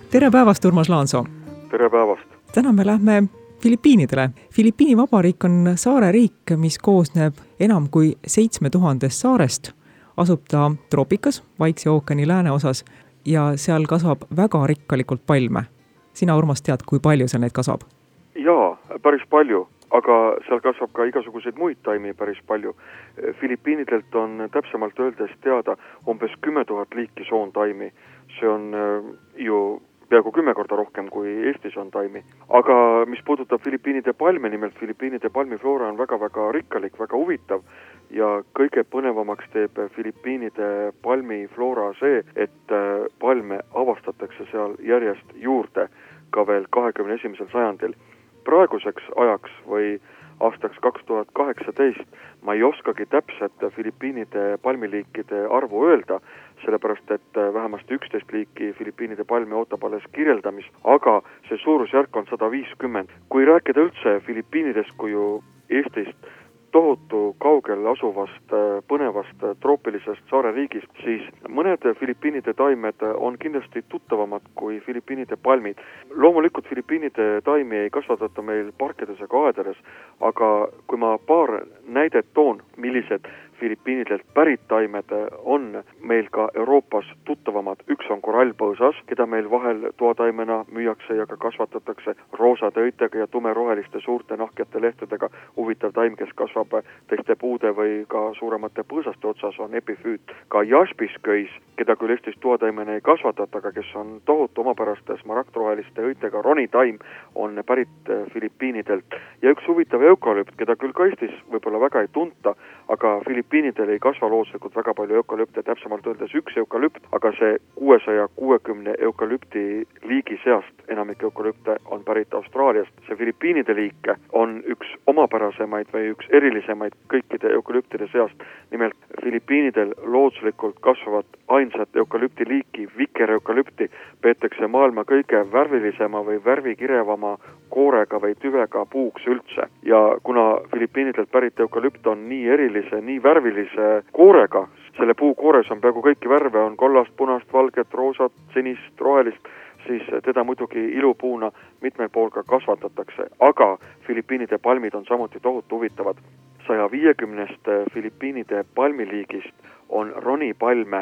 tere päevast, Urmas Laansoo! Tere päevast! Täna me lähme Filipiinidele. Filipiini vabariik on saareriik, mis koosneb enam kui 7000 saarest. Asub ta troopikas, Vaikse ookeani lääneosas ja seal kasvab väga rikkalikult palme. Sina, Urmas, tead, kui palju seal neid kasvab? Jaa, päris palju, aga seal kasvab ka igasuguseid muid taimi päris palju. Filipiinidelt on täpsemalt öeldes teada umbes 10 000 liiki soontaimi. See on ju peaaegu 10 korda rohkem kui Eestis on taimi. Aga mis puudutab Filipiinide palme, nimelt Filipiinide palmifloora on väga-väga rikkalik, väga huvitav ja kõige põnevamaks teeb Filipiinide palmifloora see, et palme avastatakse seal järjest juurde ka veel 21. sajandil. Praeguseks ajaks või aastaks 2018 ma ei oskagi täpselt Filipiinide palmiliikide arvu öelda, sellepärast et vähemasti 11 liiki Filipiinide palmi ootab alles kirjeldamist, aga see suurusjärk on 150. Kui rääkida üldse Filipiinidest kui ju Eestist tohutu kaugel asuvast põnevast troopilisest saareriigist, siis mõned Filipiinide taimed on kindlasti tuttavamad kui Filipiinide palmid. Loomulikult Filipiinide taimi ei kasvatata meil parkides ega aedades, aga kui ma paar näidet toon, millised Filipiinidelt pärit taimed on meil ka Euroopas tuttavamad. Üks on korallpõõsas, keda meil vahel toataimena müüakse ja ka kasvatatakse roosade õitega ja tumeroheliste suurte nahkete lehtedega. Huvitav taim, kes kasvab teiste puude või ka suuremate põõsaste otsas, on epifüüt. Ka jaspis-köis, keda küll Eestis toataimena ei kasvatata, aga kes on tohutu omapäraste smaragdroheliste õitega ronitaim, on pärit Filipiinidelt. Ja üks huvitav eukalüpt, keda küll ka Eestis võib-olla väga ei tunta, aga Filipiinidel ei kasva looduslikult väga palju eukalüpte, täpsemalt öeldes üks eukalüpt, aga see 660 eukalüpti liigi seast, enamik eukalüpte on pärit Austraaliast. See Filipiinide liik on üks omapärasemaid või üks erilisemaid kõikide eukalüptide seast. Nimelt Filipiinidel looduslikult kasvavat ainsat eukalüpti liiki, vikereukalüpti, peetakse maailma kõige värvilisema või värvikirevama koorega või tüvega puuks üldse. Ja kuna Filipiinidelt pärit eukalüpt on nii erilise, nii värvilise koorega, selle puu koores on peaaegu kõiki värve, on kollast, punast, valget, roosat, sinist, rohelist, siis teda muidugi ilupuuna mitmel pool ka kasvatatakse. Aga Filipiinide palmid on samuti tohutu huvitavad. 150 Filipiinide palmiliigist on ronipalme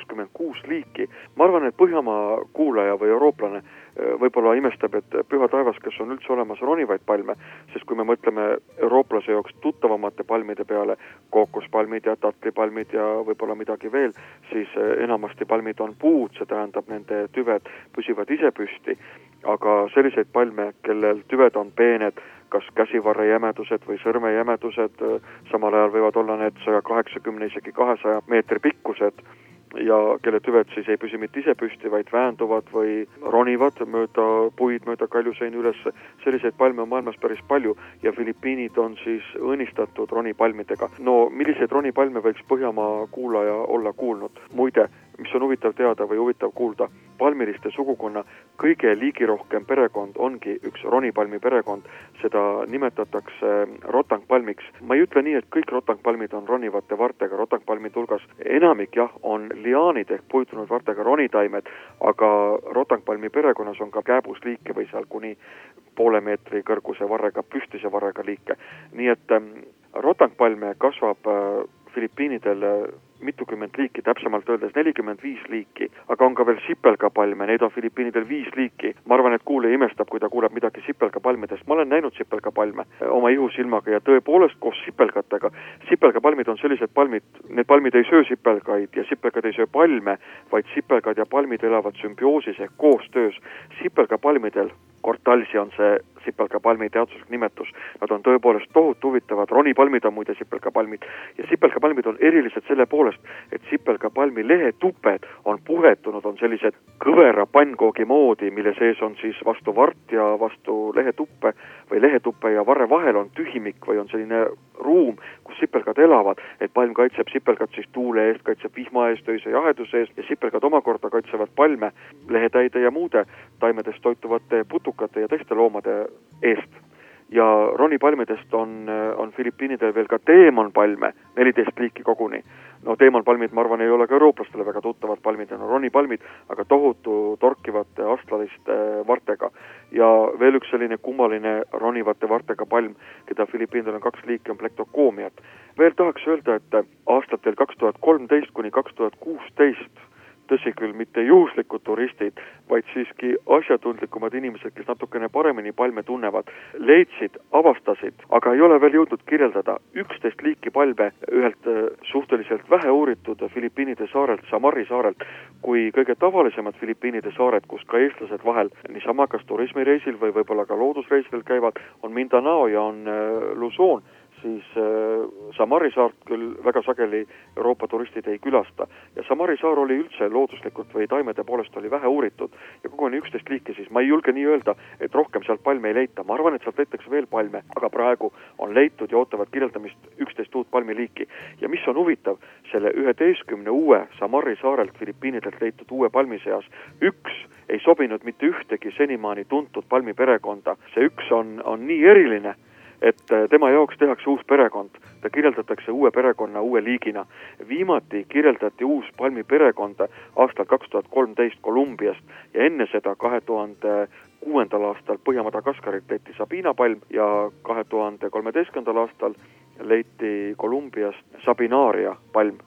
66 liiki. Ma arvan, et Põhjamaa kuulaja või eurooplane võib-olla imestab, et püha taevas, kes on üldse olemas ronivaid palme, sest kui me mõtleme eurooplase jaoks tuttavamate palmide peale, kookospalmid ja tatlipalmid ja võib-olla midagi veel, siis enamasti palmid on puud, see tähendab, nende tüved püsivad ise püsti, aga selliseid palme, kellel tüved on peened, kas käsivarre jämedused või sõrme jämedused, samal ajal võivad olla need 180, isegi 200 meetri pikkused, ja kelle tüved siis ei püsi mitte ise püsti, vaid väänduvad või ronivad mööda puid, mööda kaljuseini üles. Selliseid palme on maailmas päris palju ja Filipiinid on siis õnnistatud ronipalmidega. No milliseid ronipalme võiks Põhjamaa kuulaja olla kuulnud? Muide, mis on huvitav teada või huvitav kuulda, palmiliste sugukonna kõige liigirohkem perekond ongi üks ronipalmi perekond, seda nimetatakse rotangpalmiks. Ma ei ütle nii, et kõik rotangpalmid on ronivate vartega, rotangpalmide hulgas enamik jah, on liaanid ehk puitunud vartega ronitaimed, aga rotangpalmi perekonnas on ka kääbusliike või seal kuni poole meetri kõrguse varrega, püstise varrega liike. Nii et rotangpalme kasvab Filipiinidel mitukümmend liiki, täpsemalt öeldes 45 liiki, aga on ka veel sipelgapalme, neid on Filipiinidel 5 liiki. Ma arvan, et kuulaja imestab, kui ta kuuleb midagi sipelgapalmidest. Ma olen näinud sipelgapalme oma ihusilmaga ja tõepoolest koos sipelgatega. Sipelgapalmid on sellised palmid, need palmid ei söö sipelgaid ja sipelgad ei söö palme, vaid sipelgad ja palmid elavad sümbioosis ehk koostöös. Sipelgapalmidel, Cortalsi on see sipelgapalmi teaduslik nimetus. Nad on tõepoolest tohutu huvitavad, ronipalmid on muide sipelgapalmid ja sipelgapalmid on erilised selle poolest, et sipelgapalmi lehetuped on puhetunud, on sellised kõvera pannkoogi moodi, mille sees on siis vastu vart ja vastu lehetuppe või lehetuppe ja varre vahel on tühimik või on selline ruum, kus sipelgad elavad, et palm kaitseb sipelgad siis tuule eest, kaitseb vihma eest, öise jaheduse eest ja sipelgad omakorda kaitsevad palme, lehetäide ja muude taimedest toituvate putukate ja teiste loomade eest. ja ronipalmidest on Filipiinidel veel ka teemonpalme, 14 liiki koguni. No teemonpalmid, ma arvan, ei ole ka eurooplastele väga tuttavad palmid, on ronipalmid, aga tohutu torkivate astlaliste vartega. Ja veel üks selline kummaline ronivate vartega palm, keda Filipiinidel on 2 liiki, on plektokoomiat. Veel tahaks öelda, et aastatel 2013 kuni 2016 tõsi küll mitte juhuslikud turistid, vaid siiski asjatundlikumad inimesed, kes natukene paremini palme tunnevad, leidsid, avastasid, aga ei ole veel jõudnud kirjeldada 11 liiki palme ühelt suhteliselt vähe uuritud Filipiinide saarelt, Samari saarelt, kui kõige tavalisemad Filipiinide saared, kus ka eestlased vahel niisama kas turismireisil või võib-olla ka loodusreisidel käivad, on Mindanao ja on Luzon, siis Samari saart küll väga sageli Euroopa turistid ei külasta. Ja Samari saar oli üldse looduslikult või taimede poolest oli vähe uuritud ja koguni 11 liiki, siis ma ei julge nii öelda, et rohkem sealt palme ei leita. Ma arvan, et sealt leitakse veel palme, aga praegu on leitud ja ootavad kirjeldamist 11 uut palmiliiki. Ja mis on huvitav, selle 11 uue Samari saarelt Filipiinidelt leitud uue palmi seas, üks ei sobinud mitte ühtegi senimaani tuntud palmiperekonda. See üks on nii eriline, et tema jaoks tehakse uus perekond. Ta kirjeldatakse uue perekonna uue liigina. Viimati kirjeldati uus palmi perekonda aastal 2013 Kolumbiast ja enne seda 2006. aastal Põhja-Madagaskarilt leiti Sabina palm ja 2013. aastal leiti Kolumbiast Sabinaria palm.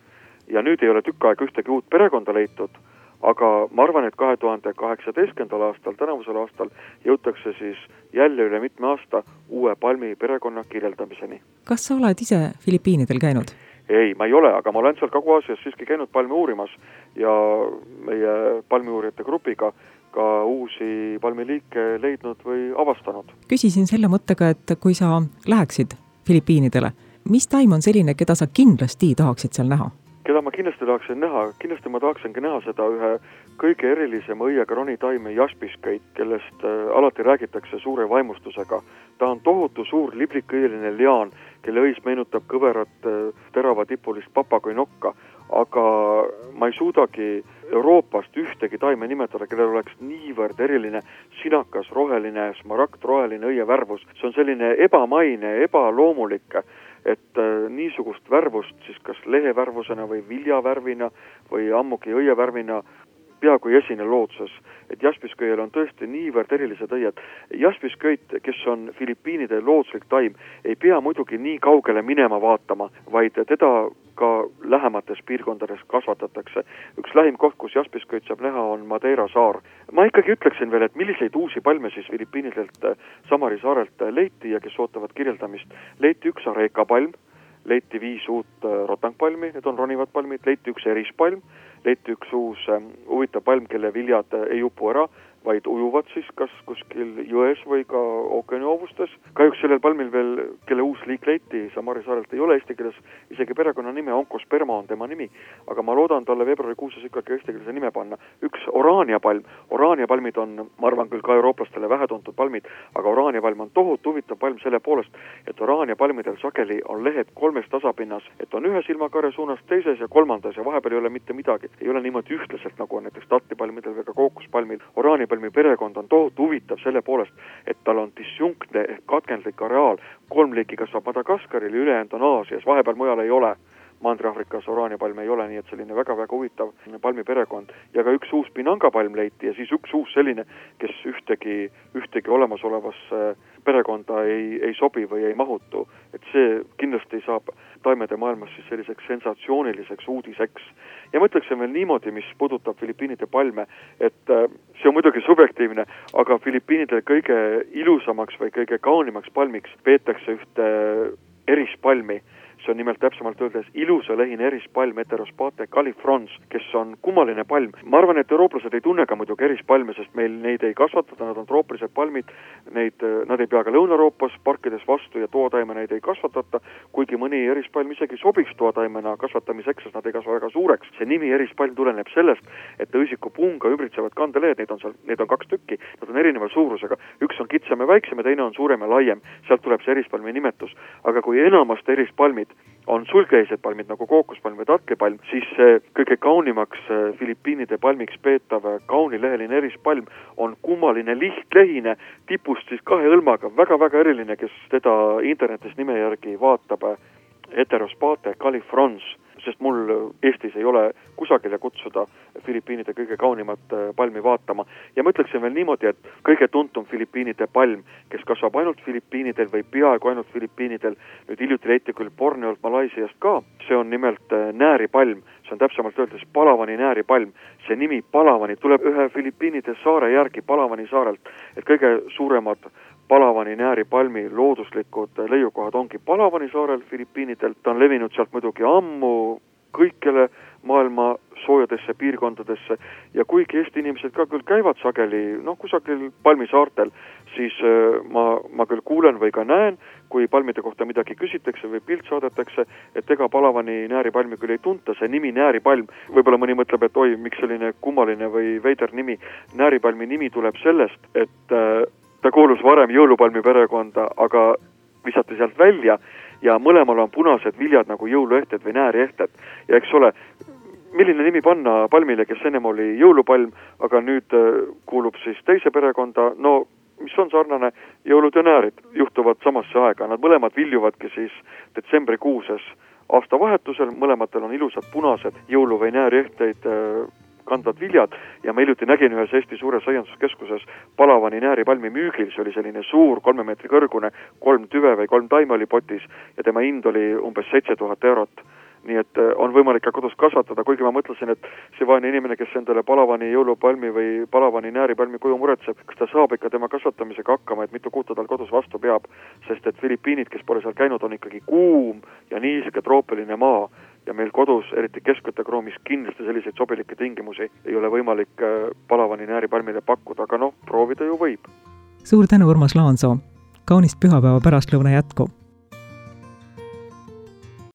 Ja nüüd ei ole tükk aega ühtegi uut perekonda leitud, aga ma arvan, et 2018. aastal, tänavusel aastal jõutakse siis jälle üle mitme aasta uue palmi perekonna kirjeldamiseni. Kas sa oled ise Filipiinidel käinud? Ei, ma ei ole, aga ma olen seal Kagu-Aasias siiski käinud palmi uurimas ja meie palmiuurijate grupiga ka uusi palmiliike leidnud või avastanud. Küsisin selle mõttega, et kui sa läheksid Filipiinidele, mis taim on selline, keda sa kindlasti tahaksid seal näha? Keda ma kindlasti tahaksin näha, kindlasti ma tahaksingi näha seda ühe kõige erilisema õiega ronitaime jaspissköit, kellest alati räägitakse suure vaimustusega. Ta on tohutu suur liblikõieline liaan, kelle õis meenutab kõverat teravadipulist papagoinokka, aga ma ei suudagi Euroopast ühtegi taime nimetada, kellel oleks niivõrd eriline sinakas, roheline, smaragdroheline õievärvus. See on selline ebamaine, ebaloomulik, et niisugust värvust siis kas lehevärvusena või viljavärvina või ammugi õievärvina peaaegu ei esine looduses. Et jaspissköiel on tõesti niivõrd erilised õied. Jaspissköit, kes on Filipiinide looduslik taim, ei pea muidugi nii kaugele minema vaatama, vaid teda ka lähemates piirkondades kasvatatakse. Üks lähim koht, kus jaspissköit saab näha, on Madeira saar. Ma ikkagi ütleksin veel, et milliseid uusi palme siis Filipiinidelt Samari saarelt leiti ja kes ootavad kirjeldamist. Leiti üks areeka palm, leiti 5 uut rotangpalmi, need on ronivad palmid, leiti üks erispalm, leiti üks uus huvitav palm, kelle viljad ei upu ära, vaid ujuvad siis kas kuskil jões või ka ookeanihoovustes. Kahjuks sellel palmil veel, kelle uus liik leiti Samari saarelt, ei ole eesti keeles isegi perekonna nime, Onkosperma on tema nimi, aga ma loodan talle veebruarikuuses ikkagi eesti keelse nime panna. Üks oraania palm, oraania palmid on, ma arvan küll ka eurooplastele vähetuntud palmid, aga oraania palm on tohutu huvitav palm selle poolest, et oraania palmidel sageli on lehed 3 tasapinnas, et on ühe silmakarja suunas, teises ja 3. ja vahepeal ei ole mitte midagi. Ei ole niimoodi ühtlaselt, nagu on näiteks tattipalmidel või ka kookuspalmil. Oraania palmi perekond on tohutu huvitav selle poolest, et tal on disjunktne ehk katkendlik areaal. 3 liiki kasvab Madagaskaril ja ülejäänud on Aasias, vahepeal mujal ei ole. Mandri-Afrikas oraaniapalme ei ole, nii et selline väga-väga huvitav palmiperekond. Ja ka üks uus pinangapalm leiti ja siis üks uus selline, kes ühtegi olemasolevasse perekonda ei sobi või ei mahutu. Et see kindlasti saab taimede maailmas siis selliseks sensatsiooniliseks uudiseks. Ja mõtleksin veel niimoodi, mis puudutab Filipiinide palme, et see on muidugi subjektiivne, aga Filipiinide kõige ilusamaks või kõige kaunimaks palmiks peetakse ühte erispalmi. See on nimelt täpsemalt öeldes ilusalehine erispalm Heterospate califrons, kes on kummaline palm. Ma arvan, et eurooplased ei tunne ka muidugi erispalme, sest meil neid ei kasvatata, nad on troopilised palmid, nad ei pea ka Lõuna-Euroopas parkides vastu ja toataime neid ei kasvatata, kuigi mõni erispalm isegi sobiks toataimena kasvatamiseks, sest nad ei kasva väga suureks. See nimi erispalm tuleneb sellest, et õisiku puunga ümbritsevad kandelehed, neid on 2 tükki, nad on erineva suurusega. Üks on kitsam ja väiksem ja teine on suurem ja laiem, sealt tuleb see erispalmi nimetus. Aga kui enamast erispalmid on sulgeised palmid nagu kookospalm või tartlipalm, siis kõige kaunimaks Filipiinide palmiks peetav kaunileheline erispalm on kummaline lihtlehine, tipust siis 2 õlmaga, väga-väga eriline, kes teda internetis nime järgi vaatab, Heterospate califrons, sest mul Eestis ei ole kusagile kutsuda Filipiinide kõige kaunimat palmi vaatama. Ja ma ütleksin veel niimoodi, et kõige tuntum Filipiinide palm, kes kasvab ainult Filipiinidel või peaaegu ainult Filipiinidel, nüüd hiljuti leiti küll Borneolt, Malaisiast ka, see on nimelt nääripalm, see on täpsemalt öeldes Palavani nääripalm. See nimi Palavani tuleb ühe Filipiinide saare järgi, Palavani saarelt, et kõige suuremad Palavani nääripalmi looduslikud leiukohad ongi Palavani saarel Filipiinidel, ta on levinud sealt muidugi ammu kõikjale maailma soojadesse piirkondadesse ja kuigi Eesti inimesed ka küll käivad sageli, kusagil palmisaartel, siis ma küll kuulen või ka näen, kui palmide kohta midagi küsitakse või pilt saadetakse, et ega Palavani nääripalmi küll ei tunta, see nimi nääripalm, võib-olla mõni mõtleb, et oi, miks selline kummaline või veider nimi, nääripalmi nimi tuleb sellest, et ta kuulus varem jõulupalmi perekonda, aga visati sealt välja ja mõlemal on punased viljad nagu jõuluehted või nääriehted. Ja eks ole, milline nimi panna palmile, kes ennem oli jõulupalm, aga nüüd kuulub siis teise perekonda, mis on sarnane, jõulud ja näärid juhtuvad samasse aega. Nad mõlemad viljuvadki siis detsembrikuuses aastavahetusel, mõlematel on ilusad punased jõulu- või näärihteid kandvad viljad ja ma hiljuti nägin ühes Eesti suures aianduskeskuses Palavani nääripalmi müügil, see oli selline suur 3 meetri kõrgune, 3 tüve või 3 taime oli potis ja tema hind oli umbes 7000 eurot. Nii et on võimalik ka kodus kasvatada, kuigi ma mõtlesin, et see vaene inimene, kes endale Palavani jõulupalmi või Palavani nääripalmi kuju muretseb, kas ta saab ikka tema kasvatamisega hakkama, et mitu kuud tal kodus vastu peab, sest et Filipiinid, kes pole seal käinud, on ikkagi kuum ja niiske troopiline maa ja meil kodus, eriti Kesk-Petekroomis, kindlasti selliseid sobilikke tingimusi ei ole võimalik Palavani nääripalmile pakkuda, aga proovida ju võib. Suur tänu, Urmas Laansoo! Kaunist pühapäeva pärastlõuna jätku!